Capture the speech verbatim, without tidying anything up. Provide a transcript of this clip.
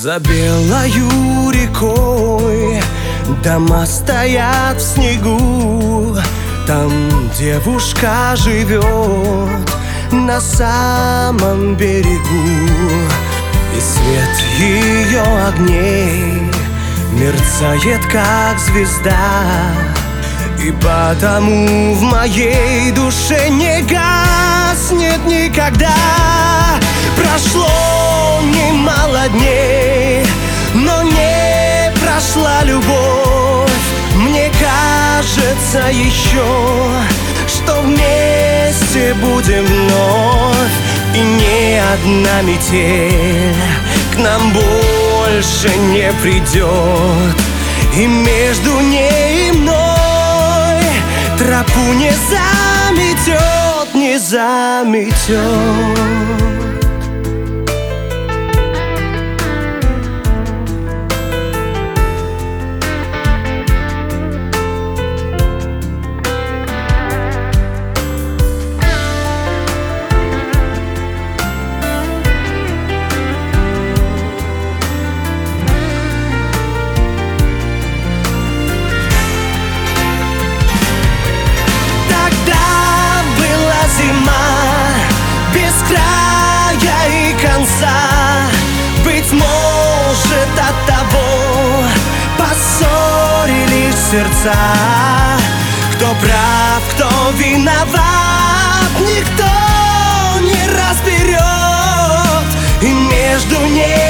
За белою рекой дома стоят в снегу. Там девушка живет на самом берегу, и свет ее огней мерцает, как звезда. И потому в моей душе не гаснет никогда. Прошло немало дней, но не прошла любовь. Мне кажется еще, что вместе будем вновь. И ни одна метель к нам больше не придет. И между ней и мной тропу не заметет, не заметет. Быть может, от того поссорились сердца. Кто прав, кто виноват, никто не разберет. И между ней